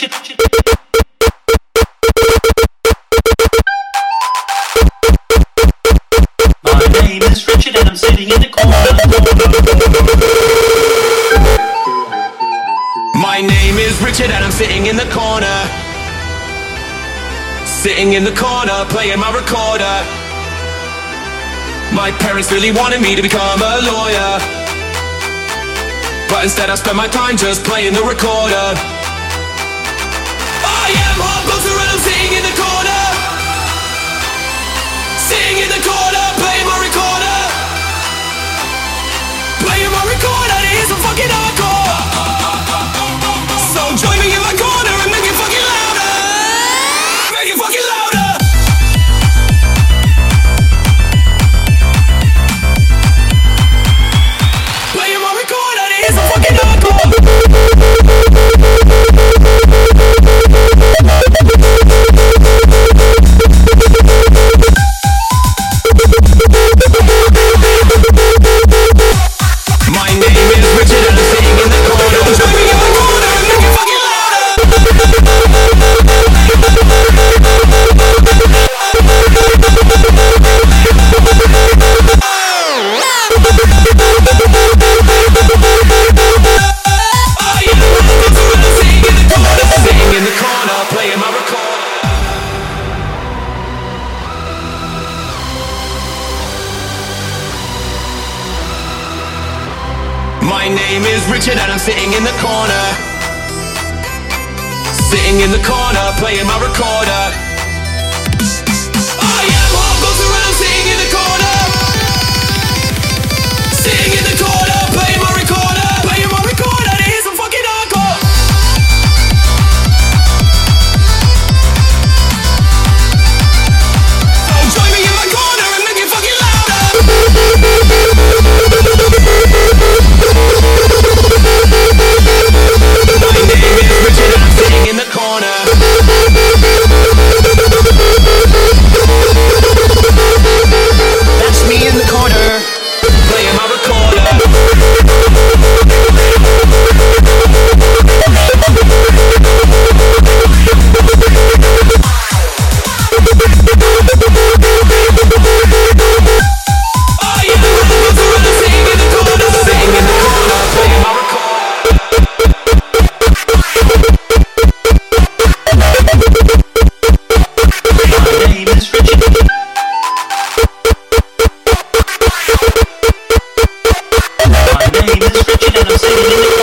Richard. My name is Richard and I'm sitting in the corner. My name is Richard and I'm sitting in the corner. Sitting in the corner, playing my recorder. My parents really wanted me to become a lawyer, but instead I spent my time just playing the recorder. I am Rob Booker and I'm sitting in the corner. Sitting in the corner, playing my recorder. Playing my recorder to hear some fucking hardcore. So join me in my corner and make it fucking louder. Make it fucking louder. Playing my recorder to hear some fucking hardcore. My name is Richard and I'm sitting in the corner. Join me in my corner and make it fucking louder. I am Rob Booker and I'm sitting in the corner. Sitting in the corner, playing my recorder. My name is Richard and I'm sitting in the corner. Sitting in the corner, playing my recorder. I am Rob Booker and I'm sitting in the corner. Sitting in the corner, playing my recorder. Playing my recorder to hear some fucking hardcore. So join me in my corner and make it fucking louder. My name is Richard and I'm sitting in the corner. That's me in the corner, playing my recorder. I am Rob Booker and I'm sitting in the corner. Sitting in the corner, playing my recorder. My name is Richard. My name is Richard and I'm sitting in the